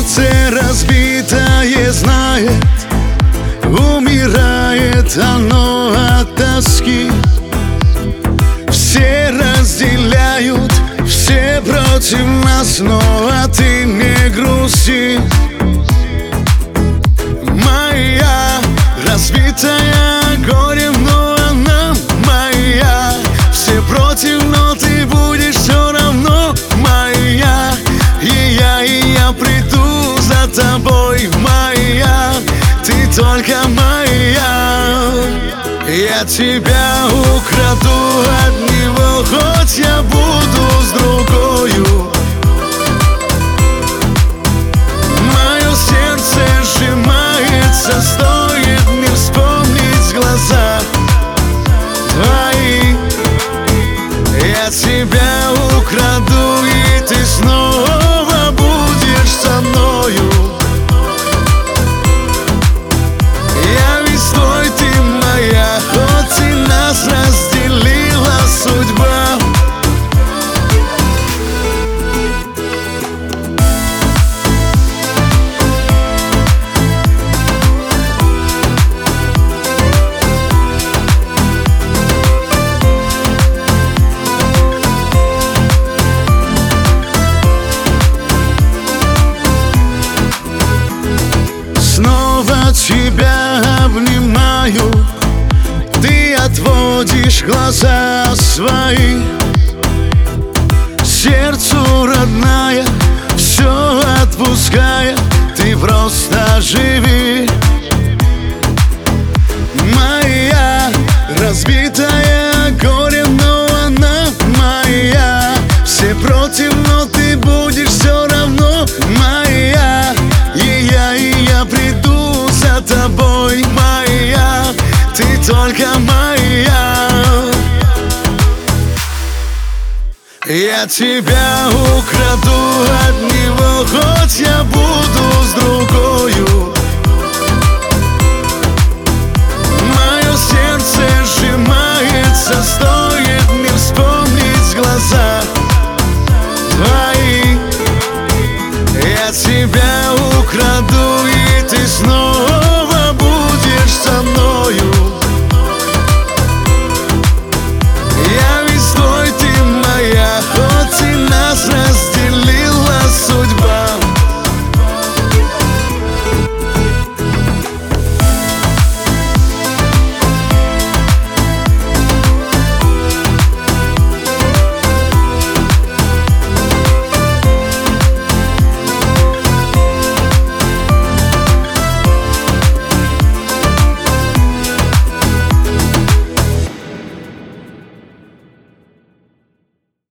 сердце разбитое знает, умирает оно от тоски. Все разделяют, все против нас, но ты не грусти. Моя разбитая горем, но она моя. Все против, но ты будешь все равно моя. И я приду за тобой, моя. Ты только моя. Я тебя украду от него, хоть я буду с другою. Мое сердце сжимается, стоит мне вспомнить глаза твои. Я тебя украду, и ты снова будешь со мною. Я ведь твой, ты моя, хоть и нас разделила судьба. Снова тебя обнимаю, ты отводишь глаза свои. Сердцу родная, все отпуская, ты просто живи. Моя разбитая горем, но она моя. Все против, но ты будешь все равно моя. И я приду за тобой, моя. Ты только моя. Я тебя украду от него, хоть я буду с другою. Мое сердце сжимается, стоит мне вспомнить глаза твои. Я тебя украду.